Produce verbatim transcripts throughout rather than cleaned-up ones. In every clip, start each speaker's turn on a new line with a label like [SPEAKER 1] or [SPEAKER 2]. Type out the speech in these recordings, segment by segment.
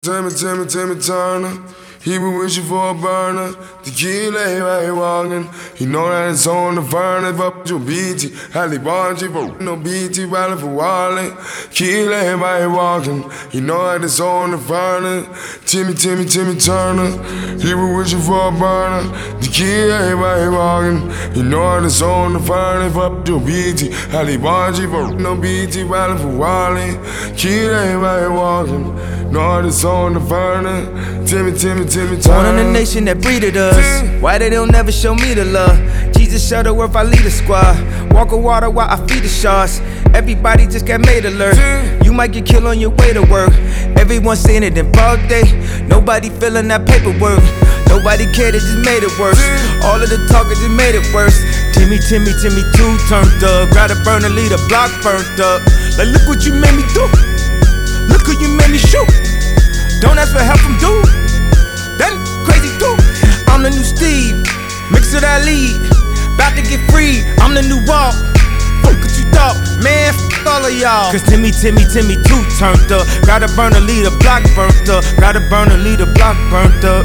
[SPEAKER 1] Timmy, Timmy, Timmy Turner. He been wishing for a burner. Tequila, he right here walking. He know that it's on the furnace. Fuck your B T. Halle Bargy for no B T. Rally for Wally. Tequila, he right here walking. He know that it's on the furnace. Timmy, Timmy, Timmy Turner. He been wishing for a burner. Tequila, he right here walking. He know that it's on the furnace. Fuck your B T. Halle Bargy for no B T. Rally for Wally. Tequila, he right here walking. Know that it's on the furnace. Timmy, Timmy, Timmy Turner.
[SPEAKER 2] Born in the nation that breeded us. Why they don't never show me the love? Jesus Shuttleworth, I lead a squad. Walk on water while I feed the sharks. Everybody just got made alert. You might get killed on your way to work. Everyone seeing it in broad day. Nobody feeling that paperwork. Nobody cared, it just made it worse. All of the talkers just made it worse. Timmy, Timmy, Timmy two turned up. Grab a burner, lead a block burnt up. Like look what you made me do. Look who you made me shoot. Don't ask for help from dude. That crazy dude. I'm the new Steve, mix of that lead. About to get free, I'm the new Walt. Fuck what you thought, man, f all of y'all. Cause Timmy, Timmy, Timmy two turned up. Gotta burn a lead, a block burnt up. Gotta burn a lead, a block burnt up.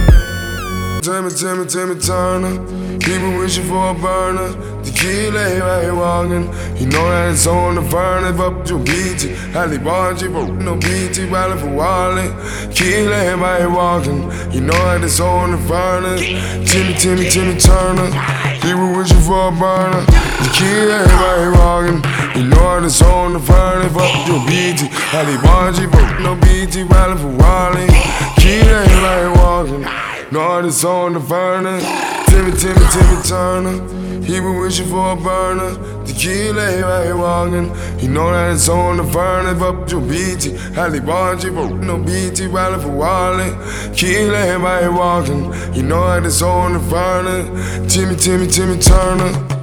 [SPEAKER 1] Timmy, Timmy, Timmy Turner. He been wishing for a burner. Tequila, he right here walking. He know that it's on the furnace. Up to B T. Halle Bargy for no B T. Rally for Wally. Tequila, he right here walking. He know that it's on the furnace. Timmy, Timmy, Timmy Turner. He been wishing for a burner. Tequila, he right here walking. He know that it's on the furnace. Up to B T. Halle Bargy for no B T. Rally for Wally. Tequila, he right here walking. Know that it's on the furnace. Timmy, Timmy, Timmy Turner. He been wishing for a burner. Tequila, he right here walking. He know that it's on the furnace. Up to B T. Halle Bargy for no B T. Rally for Wally. Tequila, he right here walking. He know that it's on the furnace. Timmy, Timmy, Timmy Turner.